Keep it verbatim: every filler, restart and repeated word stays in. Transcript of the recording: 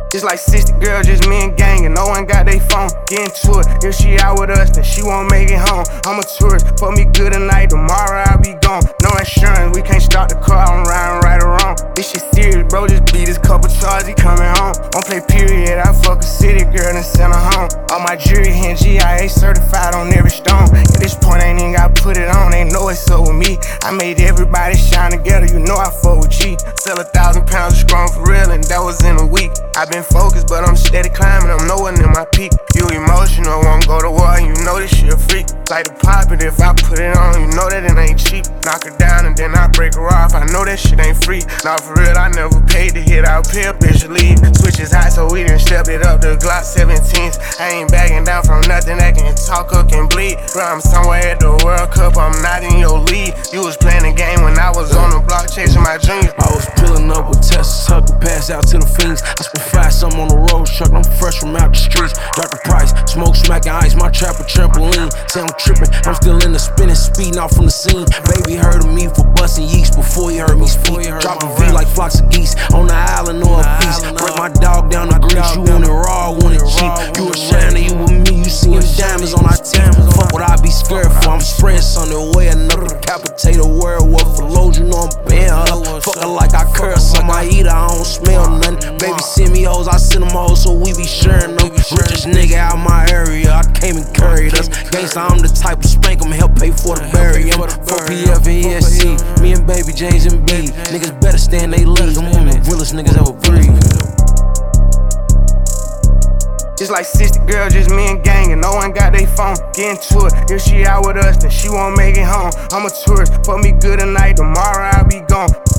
It's like sixty girls, just me and gang, and no one got they phone. Get into it, if she out with us, then she won't make it home. I'm a tourist, fuck me good tonight, tomorrow I'll be gone. No insurance, we can't start the car, I'm riding right or wrong. This shit serious, bro, just beat this couple charges, he coming home. Don't play period, I fuck a city girl and send her home. All my jewelry here, G I A certified on every stone. At this point, I ain't even gotta put it on, they know it's up with me. I made everybody shine together, you know I fuck with G. Sell a thousand pounds of strong for real, and that was in a week. I been focused, but I'm steady climbing, I'm nowhere near my peak. You emotional, won't go to war, you know this shit a freak. Like to pop it if I put it on, you know that it ain't cheap. Knock her down and then I break her off, I know that shit ain't free. Nah, for real, I never paid to hit, I'll pay a bitch to leave. Switch is hot, so we done stepped it up to Glock seventeens. I ain't backing down from nothing that can talk or can bleed. Bro, I'm somewhere at the World Cup, I'm not in your league. You was playing the game when I was on the block chasing my dreams. I was pulling up with Tesla, tucking, pass out to the fiends. I spent five something on the road truck, I'm fresh from out the streets. Drop the price, smoke, smacking ice, my trap a trampoline. Say I'm tripping, I'm still in the spinning, speeding off from the scene. Baby heard of me for busting yeast before he heard me speak. Drop a V like flocks of geese on the island or a beast. Break my dog down the grease, you want it raw, want it cheap. You a shiner, you with me, you seeing diamonds on our teeth. Fuck what I be scared for, I'm spreading something way. Another decapitated werewolf for loads, you know I'm paying her. Fuck her like I curse, I might eat her, I don't smell nothing. Baby send me hoes, I send them hoes, so we be sharing them. Richest nigga out my area, I came and carried us. Gangsta, I'm the type of spank, I'ma help pay for the bury. I'm for P F and E S C, me and Baby James and B. Niggas better stay in they league, I'm one of the realest niggas ever breathe. It's like sixty girls, just me and gang, and no one got they phone. Get into it, if she out with us, then she won't make it home. I'm a tourist, fuck me good tonight, tomorrow I'll be gone.